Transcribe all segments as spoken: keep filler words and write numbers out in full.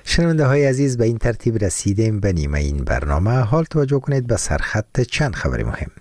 شنونده های عزیز، به این ترتیب رسیدیم به نیمه این برنامه. حال توجه کنید به سرخط چند خبر مهم.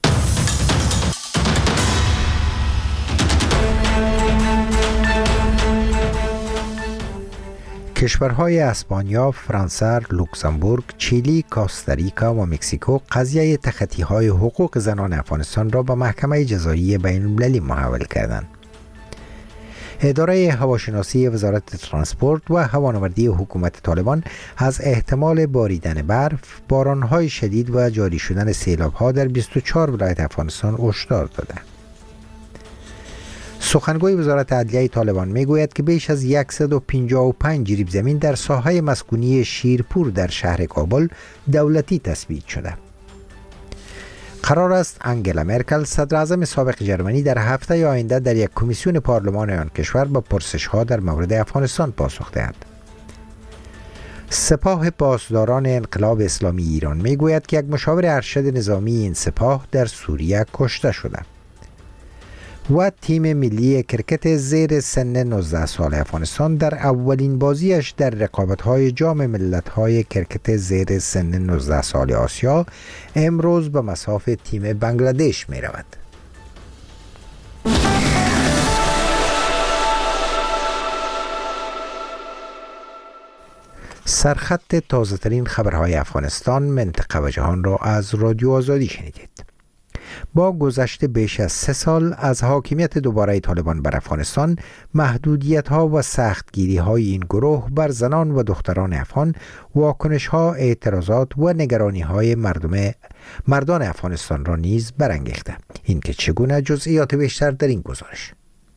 کشورهای اسپانیا، فرانسه، لوکزامبورگ، چیلی، کوستاریکا و مکزیکو قضیه تخطی‌های حقوق زنان افغانستان را به محکمه جزایی بین المللی محول کردند. اداره هواشناسی وزارت ترانسپورت و هوانوردی حکومت طالبان از احتمال باریدن برف، بارانهای شدید و جاری شدن سیلاب‌ها در بیست و چهار ولایت افغانستان هشدار دادند. سخنگوی وزارت عدلیه طالبان میگوید که بیش از صد و پنجاه و پنج جریب زمین در ساحه مسکونی شیرپور در شهر کابل دولتی تثبیت شده. قرار است انگلا مرکل، صدر اعظم سابق جرمنی، در هفته آینده در یک کمیسیون پارلمان آن کشور به پرسش‌ها در مورد افغانستان پاسخ دهد. سپاه پاسداران انقلاب اسلامی ایران میگوید که یک مشاور ارشد نظامی این سپاه در سوریه کشته شده. و تیم ملی کرکت زیر سن نوزده سال افغانستان در اولین بازیش در رقابت‌های جام ملت‌های کرکت زیر سن نوزده سال آسیا امروز به مصاف تیم بنگلادش می‌رود. سرخط تازه‌ترین خبرهای افغانستان، منطقه و جهان را از رادیو آزادی شنیدید. با گذشت بیش از سه سال از حاکمیت دوباره طالبان بر افغانستان، محدودیت‌ها و سختگیری‌های این گروه بر زنان و دختران افغان، واکنش‌ها، اعتراضات و نگرانی‌های مردم مردان افغانستان را نیز برانگیخته. این که چگونه، جزئیات بیشتر در این گزارش.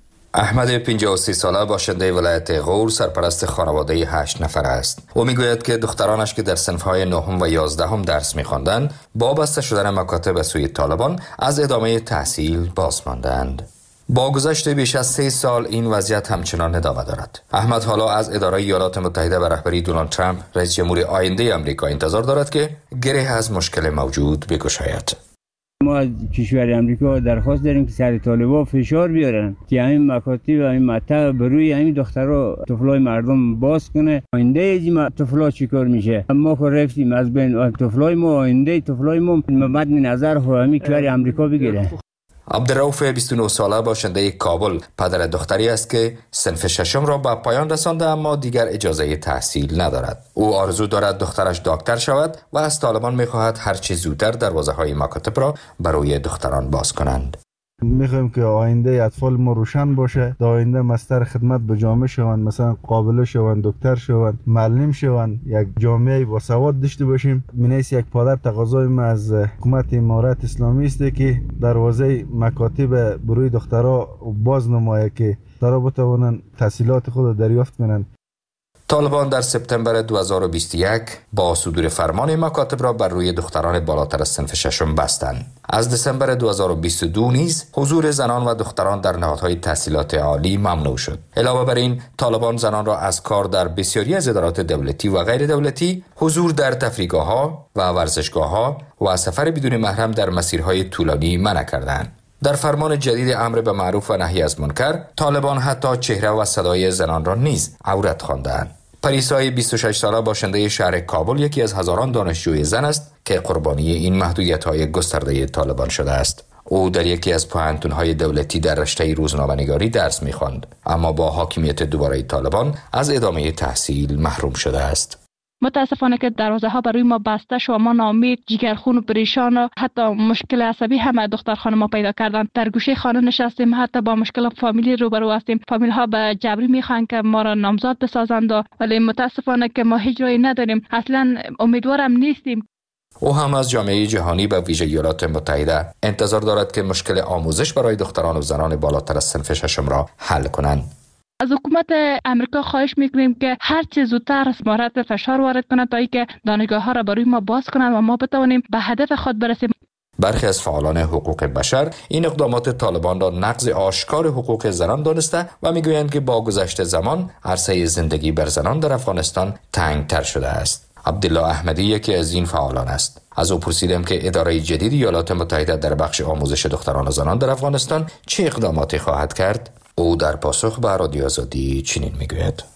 احمد پنجاه و سه ساله باشنده ولایت غور سرپرست خانواده هشت نفر است. او میگوید که دخترانش که در صنف‌های نهم و یازدهم درس می‌خواندند، با بسته شدن مکاتب سوی طالبان از ادامه تحصیل باز ماندند. با گذشت بیش از سه سال این وضعیت همچنان ادامه دارد. احمد حالا از اداره ایالات متحده به رهبری دونالد ترامپ، رئیس جمهور آینده آمریکا، انتظار دارد که گره از مشکل موجود بگشاید. ما از کشور امریکا درخواست داریم که سر طالبان فشار بیارن که همین مکاتب و همین مطب بروی همین دخترها طفلای مردم باز کنه. آینده این طفلا چیکار میشه؟ ما که رفتیم از بین طفلای ما، آینده طفلای ما مد نظر همین کشور امریکا بگیره. عبدالرؤوف بیست و نه ساله باشنده کابل پدر دختری است که صنف ششم را به پایان رسانده اما دیگر اجازه تحصیل ندارد. او آرزو دارد دخترش دکتر شود و از طالبان می‌خواهد هر چه زودتر دروازه‌های مکاتب را برای دختران باز کنند. میخوایم که آینده اطفال ما روشن باشه، در آینده مستر خدمت به جامعه شوند، مثلا قابله شوند، دکتر شوند، معلم شوند، یک جامعه با سواد داشته باشیم. منیس یک پادر تقاضای ما از حکومت امارات اسلامی است که دروازه مکاتب بروی دخترها باز نمایه که دخترها بتوانند تحصیلات خود دریافت کنند. طالبان در سپتامبر دو هزار و بیست و یک با صدور فرمان مکاتب را بر روی دختران بالاتر از صنف ششم بستند. از دسامبر دو هزار و بیست و دو نیز حضور زنان و دختران در نهادهای تحصیلات عالی ممنوع شد. علاوه بر این، طالبان زنان را از کار در بسیاری از ادارات دولتی و غیر دولتی، حضور در تفریحگاه‌ها و ورزشگاه‌ها و سفر بدون محرم در مسیرهای طولانی منع کردند. در فرمان جدید امر به معروف و نهی از منکر، طالبان حتی چهره و صدای زنان را نیز عورت خواندند. پریسای بیست و شش ساله باشنده شهر کابل یکی از هزاران دانشجوی زن است که قربانی این محدودیت‌های گسترده طالبان شده است. او در یکی از پوهنتون‌های دولتی در رشته روزنامه‌نگاری درس می‌خواند، اما با حاکمیت دوباره طالبان از ادامه تحصیل محروم شده است. متاسفانه که دروازه ها برای ما بسته شد، ما ناامید، جگرخون و پریشان و حتی مشکل عصبی هم دختر خانم ما پیدا کردن. در گوشه خانه نشستیم، حتی با مشکل فامیلی روبرو هستیم. فامیل ها به جبری میخوان که ما را نامزاد بسازند، ولی متاسفانه که ما هیچ راهی نداریم. اصلا امیدوارم نیستیم. او هم از جامعه جهانی به ویژه ایالات متحده انتظار دارد که مشکل آموزش برای دختران و زنان بالاتر از صنف ششم را حل کنند. از حکومت امریکا خواهش میکنیم که هر چه زودتر اسمارت فشار وارد کنند تا اینکه دانشگاه ها را برای ما باز کنند و ما بتوانیم به هدف خود برسیم. برخی از فعالان حقوق بشر این اقدامات طالبان را نقض آشکار حقوق زنان دانسته و میگویند که با گذشت زمان عرصه زندگی بر زنان در افغانستان تنگتر شده است. عبدالله احمدی یکی از این فعالان است. از او پرسیدم که اداره جدید ایالات متحده در بخش آموزش دختران و زنان در افغانستان چه اقداماتی خواهد کرد. او در پاسخ به رادیو آزادی چنین میگوید: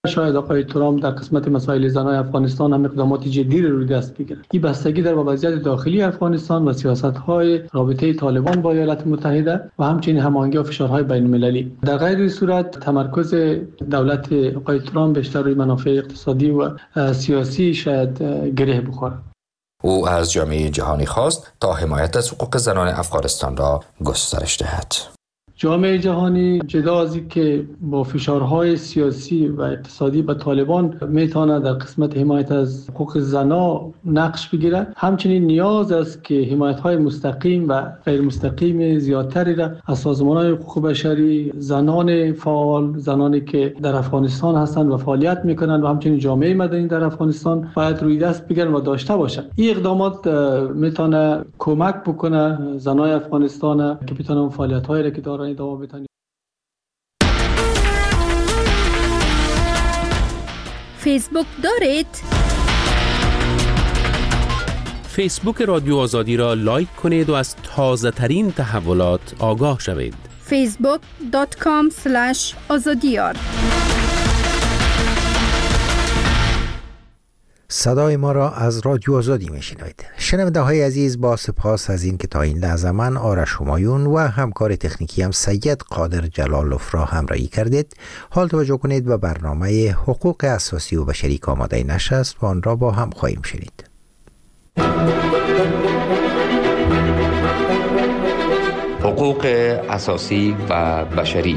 شاید آقای ترامپ در قسمت مسائل زنان افغانستان هم اقدامات جدی روی دست بگیرد. این بستگی در وضعیت داخلی افغانستان و سیاست‌های رابطه طالبان با ایالات متحده و همچنین هماهنگی و فشارهای بین‌المللی. در غیر این صورت تمرکز دولت آقای ترامپ بیشتر روی منافع اقتصادی و سیاسی شاید گره بخورد. او از جامعه جهانی خواست تا حمایت از حقوق زنان افغانستان را گسترش دهد. جامعه جهانی جدا از این که با فشارهای سیاسی و اقتصادی به طالبان میتونه در قسمت حمایت از حقوق زنان نقش بگیرد، همچنین نیاز است که حمایت‌های مستقیم و غیر مستقیم زیادتری را از سازمان‌های حقوق بشری، زنان فعال، زنانی که در افغانستان هستند و فعالیت میکنند و همچنین جامعه مدنی در افغانستان باید روی دست بگیرن و داشته باشند. این اقدامات میتونه کمک بکنه زنان افغانستان که بتونن فعالیت‌هایی را که دارن ادامه بدن. فیسبوک دارید؟ فیسبوک رادیو آزادی را لایک کنید و از تازه ترین تحولات آگاه شوید. فیسبوک دات کام اسلش آزادیار. صدای ما را از رادیو آزادی میشنوید. شنونده های عزیز، با سپاس از این که تا این لحظه من آرش همایون و همکار تکنیکی هم سید قادر جلالوف را همراهی کردید. حال توجه کنید و برنامه حقوق اساسی و بشری که آماده نشست و آن را با هم خواهیم شنید. حقوق اساسی و بشری.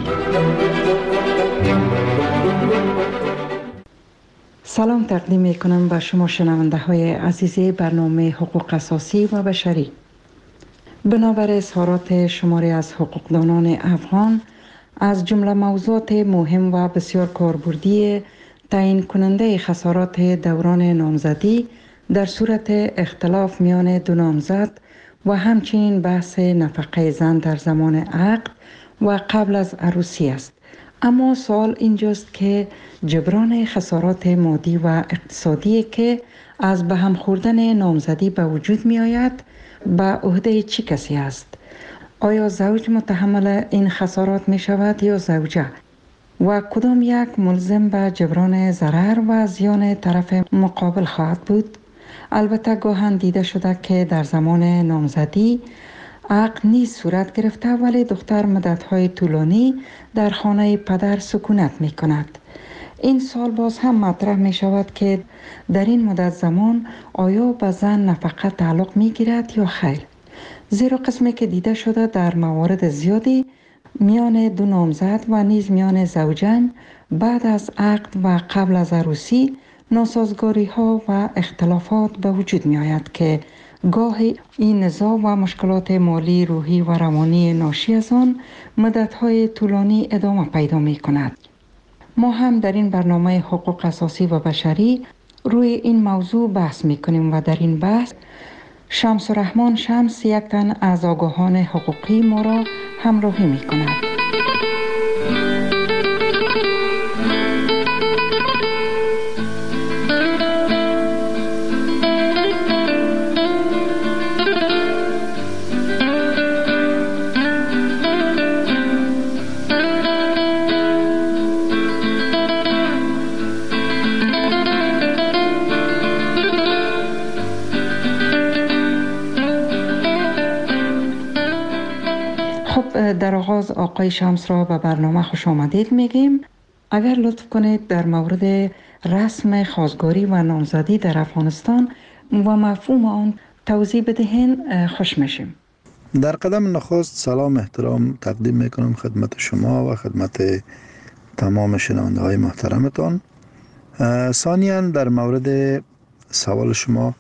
سلام تقدیم می کنم به شما شنونده های عزیز برنامه حقوق اساسی و بشری. بنابر اظهارات شماری از حقوقدانان افغان، از جمله موضوعات مهم و بسیار کاربردی تعیین کننده خسارات دوران نامزدی در صورت اختلاف میان دو نامزد و همچنین بحث نفقه زن در زمان عقد و قبل از عروسی است. اما سوال اینجاست که جبران خسارات مادی و اقتصادی که از به هم خوردن نامزدی به وجود می آید به عهده چه کسی است؟ آیا زوج متحمل این خسارات می شود یا زوجه؟ و کدام یک ملزم به جبران ضرر و زیان طرف مقابل خواهد بود؟ البته گاهن دیده شده که در زمان نامزدی عقد نیز صورت گرفته ولی دختر مدت‌های طولانی در خانه پدر سکونت می کند. این سال باز هم مطرح می شود که در این مدت زمان آیا به زن نفقه تعلق می گیرد یا خیر؟ زیرا قسمی که دیده شده در موارد زیادی میان دو نامزد و نیز میان زوجین بعد از عقد و قبل از عروسی ناسازگاری ها و اختلافات به وجود می آید که گاهی این نزاع و مشکلات مالی، روحی و روانی ناشی از آن مدت‌های طولانی ادامه پیدا می کند. ما هم در این برنامه حقوق اساسی و بشری روی این موضوع بحث می کنیم و در این بحث شمس الرحمن شمس یک تن از آگاهان حقوقی ما را همراهی می کند. در آغاز آقای شمس را به برنامه خوش آمدید میگیم. اگر لطف کنید در مورد رسم خواستگاری و نامزدی در افغانستان و مفهوم آن توضیح بدهین خوش میشیم. در قدم نخست سلام احترام تقدیم میکنم خدمت شما و خدمت تمام شنونده های محترمتان. ثانیاً در مورد سوال شما،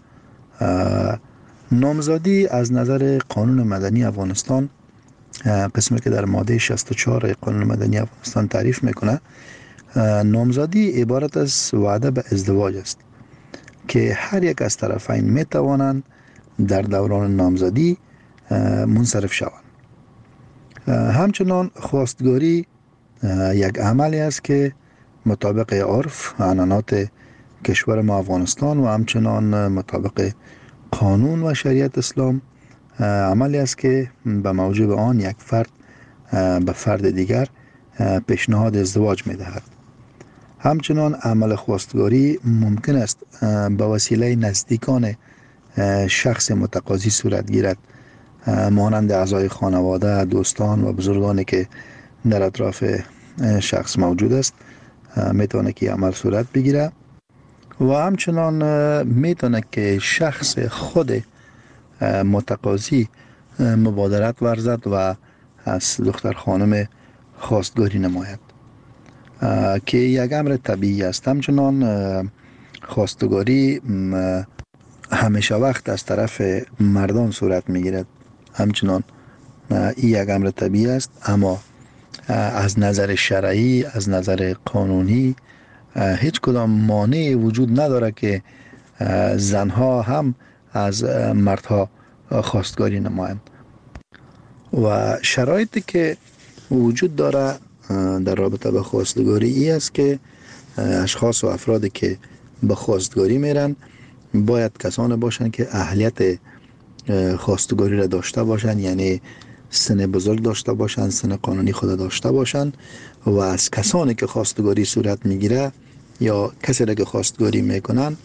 نامزدی از نظر قانون مدنی افغانستان، قسمی که در ماده شصت و چهار قانون مدنی افغانستان تعریف میکنه، نامزدی عبارت از وعده به ازدواج است که هر یک از طرفین میتوانند در دوران نامزدی منصرف شوند. همچنان خواستگاری یک عملی است که مطابق عرف عنعنات کشور ما افغانستان و همچنان مطابق قانون و شریعت اسلام عملی است که به موجب آن یک فرد به فرد دیگر پیشنهاد ازدواج می دهد. همچنان عمل خواستگاری ممکن است به وسیله نزدیکان شخص متقاضی صورت گیرد، مانند اعضای خانواده، دوستان و بزرگانی که در اطراف شخص موجود است میتونه که عمل صورت بگیره. و همچنان میتونه که شخص خود متقاضی مبادرت ورزد و از دختر خانم خواستگاری نماید که یک امر طبیعی است. همچنان خواستگاری همیشه وقت از طرف مردان صورت میگیرد، همچنان این یک امر طبیعی است، اما از نظر شرعی، از نظر قانونی هیچ کدام مانعی وجود نداره که زنها هم از مردها خواستگاری نمایند. و شرایطی که وجود داره در رابطه با خواستگاری ای است که اشخاص و افرادی که به خواستگاری میرن باید کسان باشند که اهلیت خواستگاری را داشته باشند، یعنی سن بزرگ داشته باشند، سن قانونی خود داشته باشند و از کسانی که خواستگاری صورت میگیره یا کسی را که خواستگاری میکنن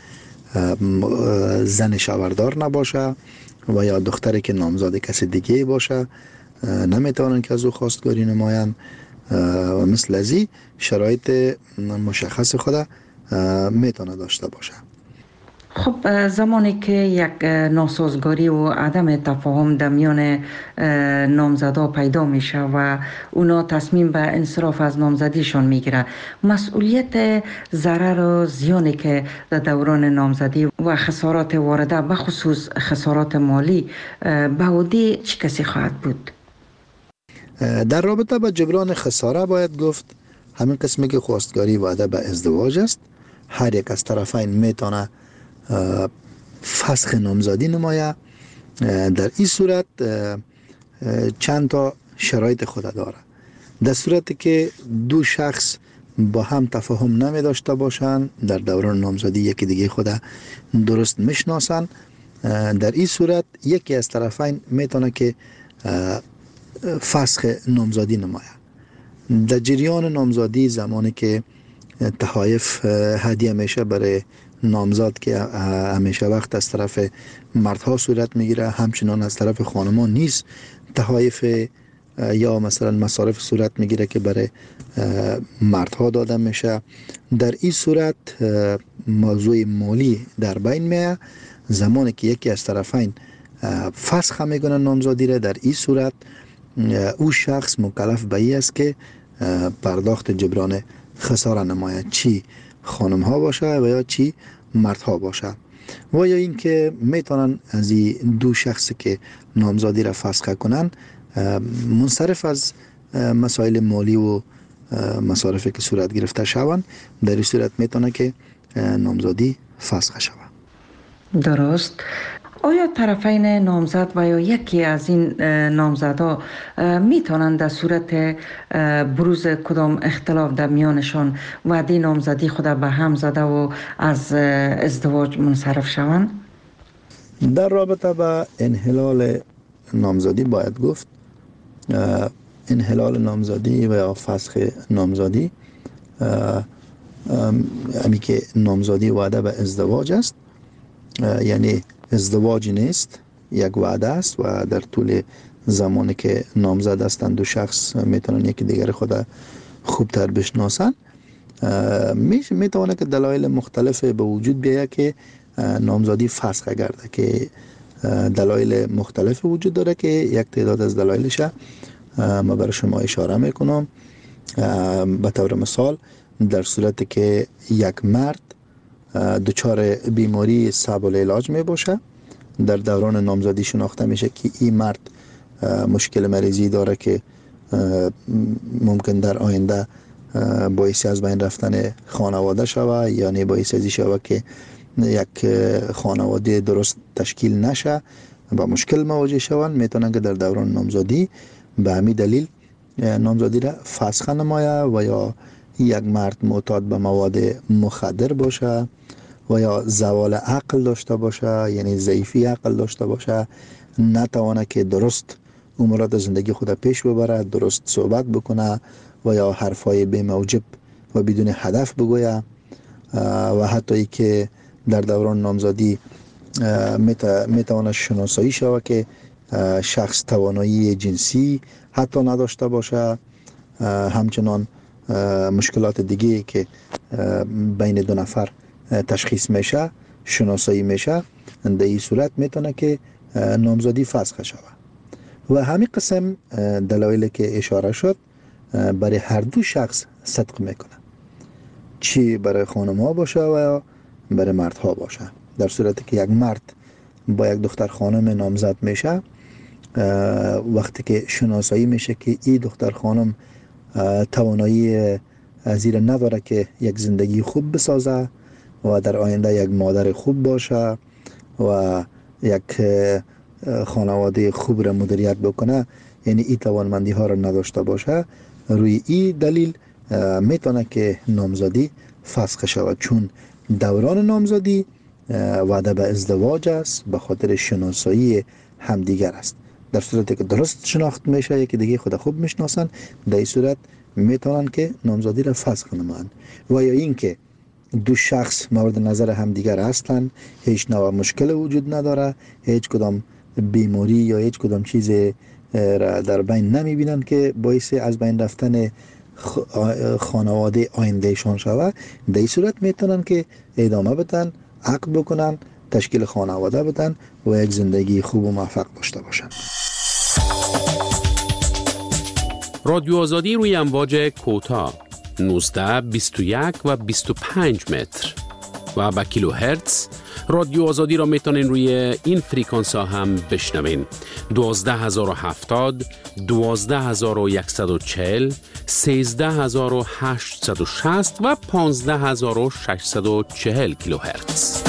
زن شوهردار نباشه و یا دختری که نامزاد کسی دیگه باشه نمیتوانند که از او خواستگاری نمایند و مثل ازی شرایط مشخص خود میتونه داشته باشه. خب زمانی که یک ناسازگاری و عدم تفاهم در میان نامزدا پیدا میشه و اونا تصمیم به انصراف از نامزدیشان میگیره، مسئولیت ضرر و زیانی که در دوران نامزدی و خسارات وارده به خصوص خسارات مالی به عهده چه کسی خواهد بود؟ در رابطه با جبران خساره باید گفت همین قسمی که خواستگاری وعده به ازدواج است، هر یک از طرفین میتونه فسخ نامزدی نمایه. در این صورت چند تا شرایط خود داره. در صورتی که دو شخص با هم تفاهم نمی داشته باشند، در دوران نامزدی یکی دیگه خود درست میشناسند، در این صورت یکی از طرفین میتونه که فسخ نامزدی نمایه. در جریان نامزدی زمانی که تحایف هدیه میشه برای نامزد که همیشه وقت از طرف مردها صورت میگیره، همچنان از طرف خانمان نیز تحایف یا مثلا مصارف صورت میگیره که برای مردها داده میشه. در این صورت موضوع مالی در بین میه. زمانی که یکی از طرفین فسخ میکنه نامزدی را، در این صورت او شخص مکلف به این است که پرداخت جبران خساره نماید، چی خانم ها باشه و یا چی مردها باشه. و یا اینکه میتونن از این دو شخص که نامزدی را فسخ کنن منصرف از مسائل مالی و مصارفی که صورت گرفته شوند، در این صورت میتونه که نامزدی فسخ شود. درست. آیا طرفین نامزد و یا یکی از این نامزدها میتونند در صورت بروز کدام اختلاف در میانشان وعده نامزدی خود به هم زده و از ازدواج منصرف شوند؟ در رابطه با انحلال نامزدی باید گفت انحلال نامزدی و یا فسخ نامزدی همی که نامزدی وعده به ازدواج است، یعنی ازدواج نیست، یک وعده است و در طول زمانی که نامزد هستند دو شخص میتونن یکی دیگر خود خوبتر بشناسن. میتونه که دلایل مختلف به وجود بیاید که نامزدی فسخ گرده، که دلایل مختلف وجود داره که یک تعداد از دلایلش ما برای شما اشاره میکنم. به طور مثال در صورتی که یک مرد دچار بیماری صعب العلاج می باشه، در دوران نامزدی شناخته میشه که این مرد مشکل مریضی داره که ممکن در آینده باعث از بین رفتن خانواده شوه، یعنی باعث ازی شوه که یک خانواده درست تشکیل نشه و مشکل مواجه شوند، میتونن که در دوران نامزدی به همین دلیل نامزدی را فسخ نمایه. و یا یک مرد معتاد به مواد مخدر باشه و یا زوال عقل داشته باشه، یعنی ضعیفی عقل داشته باشه، نتوانه که درست امورات زندگی خود پیش ببره، درست صحبت بکنه و یا حرفای بی موجب و بدون هدف بگویه و حتی ای که در دوران نامزدی میتواند شناسایی شود که شخص توانایی جنسی حتی نداشته باشه، همچنان مشکلات دیگه که بین دو نفر تشخیص میشه شناسایی میشه، در این صورت میتونه که نامزدی فسخ شود. و همین قسم دلایلی که اشاره شد برای هر دو شخص صدق میکنه، چی برای خانم ها باشه و یا برای مرد ها باشه. در صورتی که یک مرد با یک دختر خانم نامزد میشه، وقتی که شناسایی میشه که این دختر خانم توانایی زیر نداره که یک زندگی خوب بسازه و در آینده یک مادر خوب باشه و یک خانواده خوب را مدیریت بکنه، یعنی این توانمندی ها را نداشته باشه، روی این دلیل میتونه که نامزدی فسخ شود، چون دوران نامزدی وعده به ازدواج است، به خاطر شناسایی همدیگر است. در صورتی که درست شناخت میشه، یکی دیگه خود خوب میشناسن، در این صورت میتونن که نامزدی را فسخ نمایند. و یا اینکه دو شخص مورد نظر همدیگر هستند، هیچ نوع مشکل وجود نداره، هیچ کدام بیماری یا هیچ کدام چیز را در بین نمیبینن که باعث از بین رفتن خانواده آیندهشان شود، در این صورت میتونن که ادامه بدن، عقد بکنن، تشکیل خانواده بدن و یک زندگی خوب و موفق داشته باشن. رادیو آزادی روی امواج کوتاه نوزده، بیست و یک و بیست و پنج متر و با کیلو هرتز. رادیو آزادی را میتونین روی این فریکانس ها هم بشنوین: دوازده هزار و هفتاد، دوازده هزار و صد و چهل، سیزده هزار و هشتصد و شصت و پانزده هزار و ششصد و چهل کیلو هرتز.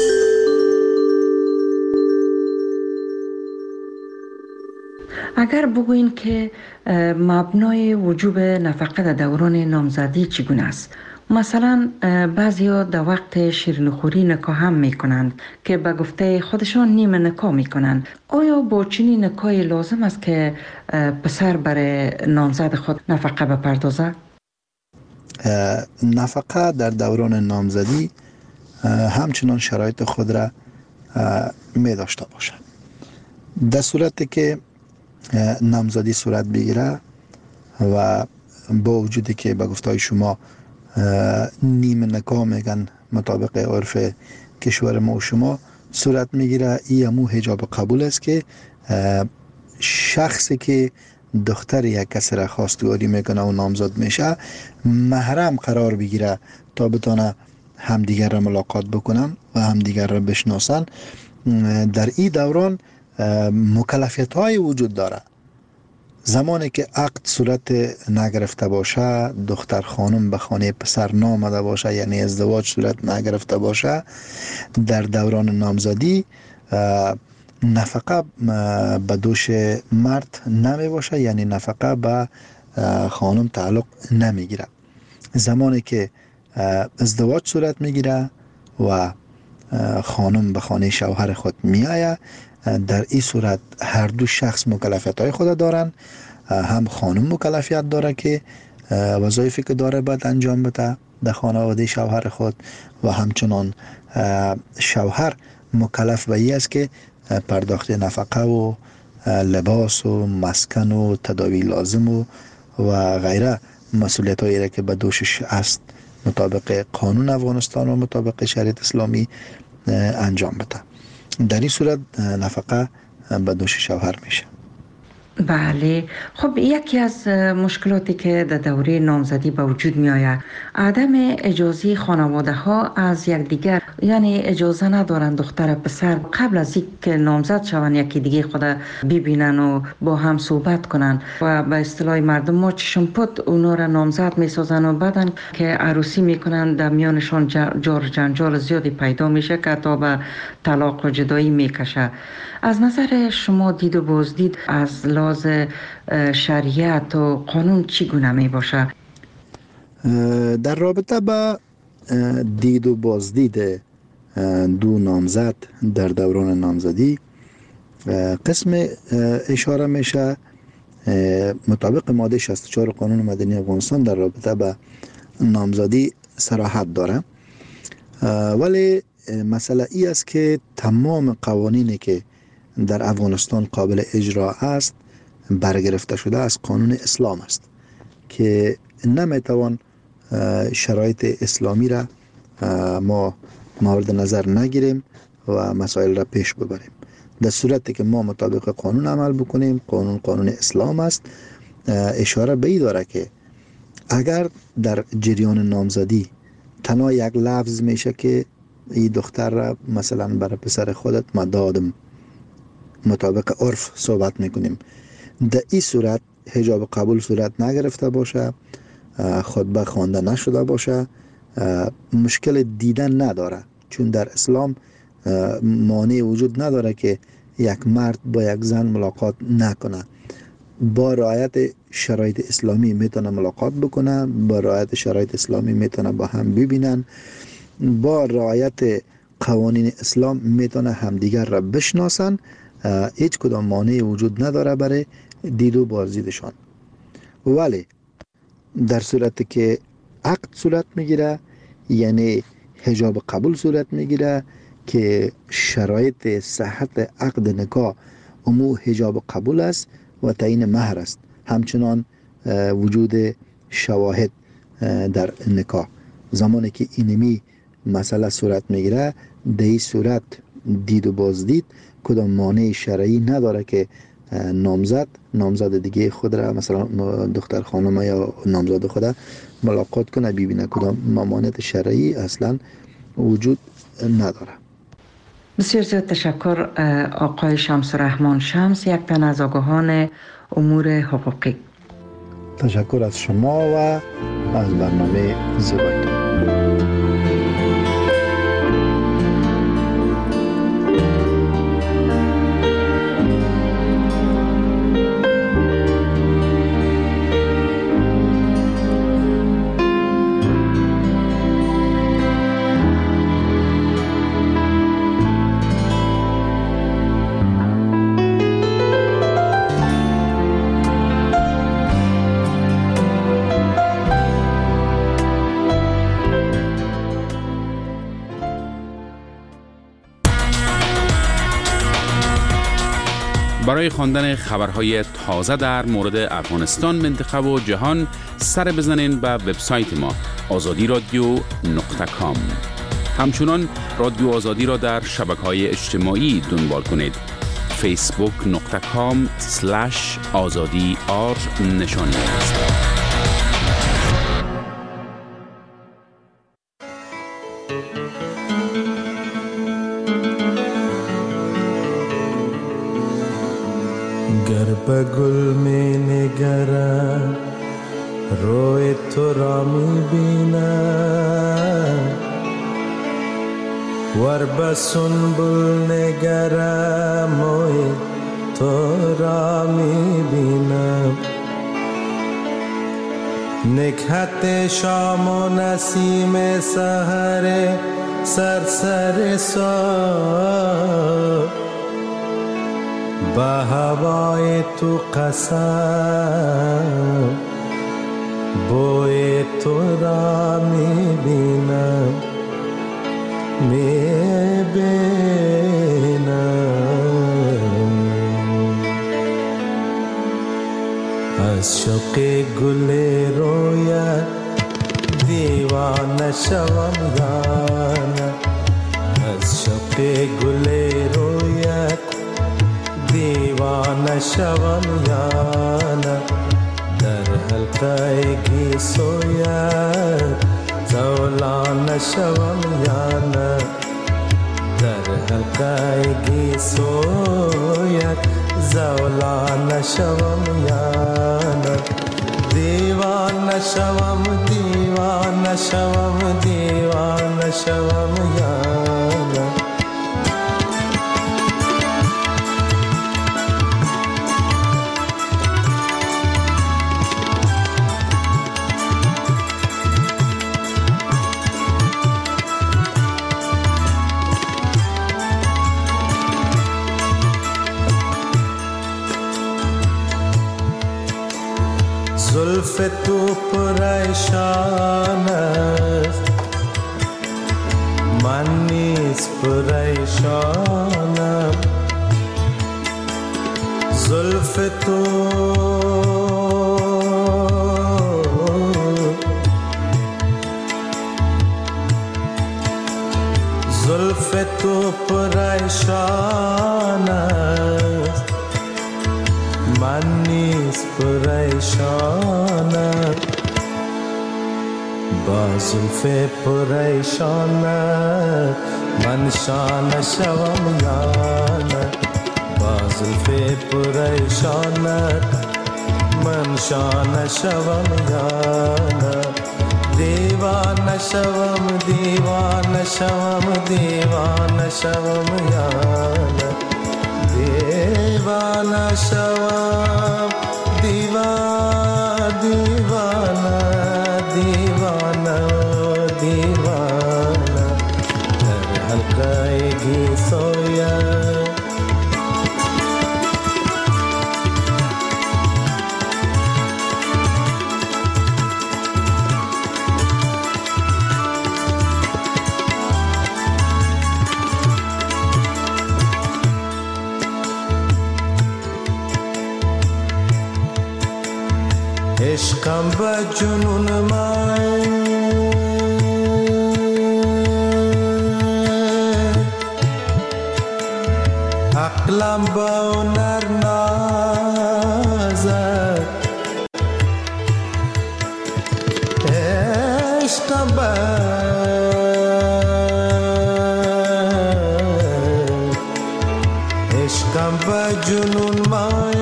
اگر بگوین که مبنای وجوب نفقه در دوران نامزدی چگونه است؟ مثلا بعضیا در وقت شیرینیخوری نکاح هم میکنند که به گفته خودشان نیمه نکاح میکنند. آیا با چنین نکاحی لازم است که پسر برای نامزد خود نفقه بپردازه؟ نفقه در دوران نامزدی همچنان شرایط خود را می داشته باشد. در صورتی که نامزدی صورت بگیره و با وجودی که به گفته شما نیمه نکاح میگن مطابق عرف کشور ما و شما صورت میگیره، این همو حجاب قبول است که شخصی که دختر یک کسی را خواستگاری میکنه و نامزد میشه محرم قرار بگیره تا بتونه همدیگر را ملاقات بکنن و همدیگر را بشناسن. در این دوران مکلفیت های وجود داره. زمانی که عقد صورت نگرفته باشه، دختر خانم به خانه پسر نامده باشه، یعنی ازدواج صورت نگرفته باشه، در دوران نامزدی نفقه به دوش مرد نمی باشه، یعنی نفقه به خانم تعلق نمیگیره. زمانی که ازدواج صورت میگیره و خانم به خانه شوهر خود میآید، در این صورت هر دو شخص مکلفیت های خود دارن. هم خانم مکلفیت داره که وظایفی که داره باید انجام بده در خانواده شوهر خود و همچنان شوهر مکلف به این است که پرداخت نفقه و لباس و مسکن و تداوی لازم و و غیره مسئولیت هایی را که به دوشش است مطابق قانون افغانستان و مطابق شریعت اسلامی انجام بده. در این صورت نفقه به دوش شوهر میشه. بله. خب یکی از مشکلاتی که در دوره نامزدی به وجود می آید عدم اجازه خانواده ها از یکدیگر، یعنی اجازه ندارند دختر پسر قبل از اینکه نامزد شوند یکی دیگه خود ببینن و با هم صحبت کنن و به اصطلاح مردم ما چشم پد اونا را نامزد می سازن و بعدن که عروسی میکنن در میانشان جار جنجال زیادی پیدا میشه که تا به طلاق و جدایی میکشه. از نظر شما دید و بازدید از لحاظ شریعت و قانون چگونه می باشه؟ در رابطه با دید و بازدید دو نامزد در دوران نامزدی قسم اشاره میشه مطابق ماده شصت و چهار قانون مدنی افغانستان در رابطه با نامزدی صراحت داره. ولی مسئله ای است که تمام قوانینی که در افغانستان قابل اجرا است برگرفته شده از قانون اسلام است که نمیتوان شرایط اسلامی را ما مورد نظر نگیریم و مسائل را پیش ببریم. در صورتی که ما مطابق قانون عمل بکنیم، قانون قانون اسلام است، اشاره به این داره که اگر در جریان نامزدی تنها یک لفظ میشه که این دختر را مثلا برای پسر خودت ما دادم، مطابق عرف صحبت میکنیم، در این صورت حجاب قبول صورت نگرفته باشه، خطبه خوانده نشده باشه، مشکل دیدن نداره، چون در اسلام مانع وجود نداره که یک مرد با یک زن ملاقات نکنه. با رعایت شرایط اسلامی میتونه ملاقات بکنه، با رعایت شرایط اسلامی میتونه با هم ببینن، با رعایت قوانین اسلام میتونه همدیگر را بشناسن. هیچ کدام مانع وجود نداره برای دید و بازدیدشان. ولی در صورتی که عقد صورت میگیره، یعنی حجاب قبول صورت میگیره که شرایط صحت عقد نکاح امو حجاب قبول است و تعیین مهر است، همچنان وجود شواهد در نکاح. زمانی که اینمی مسئله صورت میگیره، در این صورت دید و بازدید کدام مانع شرعی نداره که نامزد نامزد دیگه خود را، مثلا دختر خانم یا نامزد خود ملاقات کنه، ببینه. کدام ممانعت شرعی اصلا وجود نداره. بسیار زیاد تشکر آقای شمس الرحمن شمس، یک تن از آگاهان امور حقوقی. تشکر از شما و از برنامه زیبایتون. برای خواندن خبرهای تازه در مورد افغانستان، منطقه و جهان سر بزنین به وبسایت ما آزادی رادیو نقطه کام. همچنان رادیو آزادی را در شبکه‌های اجتماعی دنبال کنید. فیسبوک نقطه کام سلش آزادی آر نشانی است. به گل می نگرم، روی تو را می بینم، ور به سنبل نگرم، موی تو را می بینم. نکهت شام و نسیم سحر سرسر سار، به هوای تو قسم، بوی تو را می بینم می بینم. از شوق گل رویت دیوانه شوم یانه، از شوق گل رویت دیوانه شوم یانه. در حلقه گیسویت زولانه شوم یانه، در حلقه گیسویت زولانه شوم یانه. دیوانه شوم دیوانه شوم دیوانه شوم یانه. زلف تو پریشان است من نیز پریشانم زلف تو زلف تو پریشان است من نیز پریشانم با زلف پریشانت من شانه شوم یا نه با زلف پریشانت من شانه شوم یا نه دیوانه شوم دیوانه شوم دیوانه شوم یا نه دیوانه شوم دیوانه دیوانه دیوانه دیوانه در حلقه گیسویا عشقم به جنون من عقلم به هنر نازد عشقم به عشقم به جنون من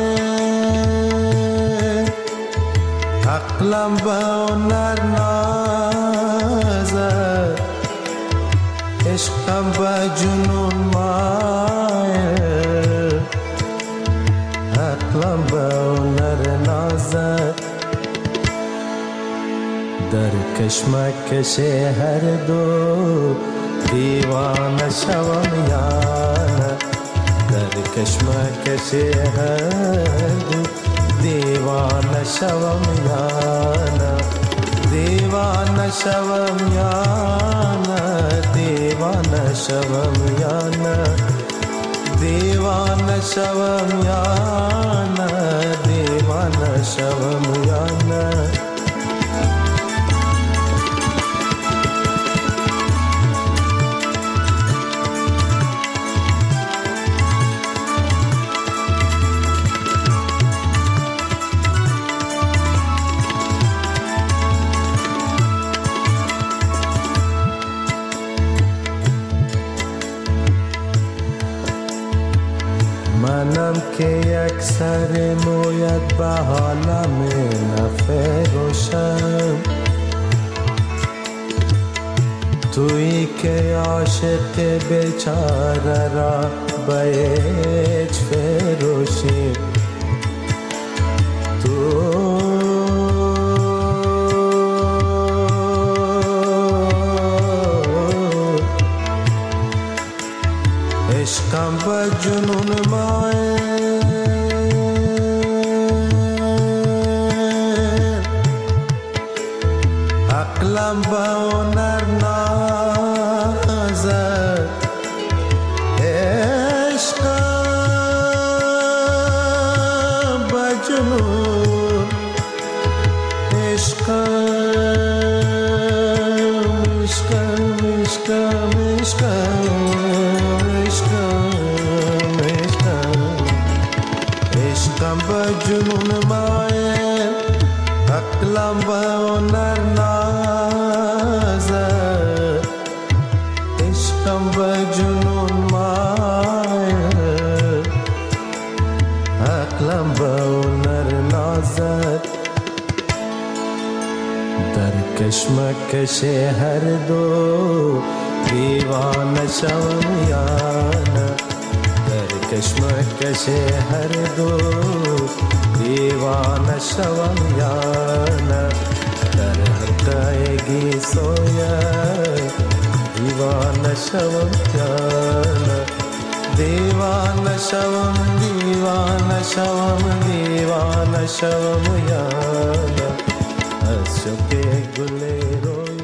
عقلم به هنر نازد عشقم به جنون مایل عقلم به هنر نازد در کشمکش هر دو دیوانه شوم یا نه در کشمکش هر دو دیوانه شوم یا نه دیوانه شوم یا نه دیوانه شوم یا نه دیوانه شوم یا نه دیوانه شوم یا نه منم که یک سر مویت به حالم نفروشم تویی که عاشق بیچاره را به هیچ فروشی تو عشقم به جنون مایل عقلم به هنر نازد عشقم به جنون عشقم عشقم عشقم عشقم عشقم به جنون مایل عقلم به هنر نازد عشقم به جنون مایل عقلم به هنر نازد در کشمکش هر دو دیوانه شوم یا نه در کشمکش هر دو دیوانه شوم یا نه در حلقه گیسویا دیوانه شوم یا نه دیوانه شوم دیوانه شوم دیوانه شوم یا نه از شوق گل رو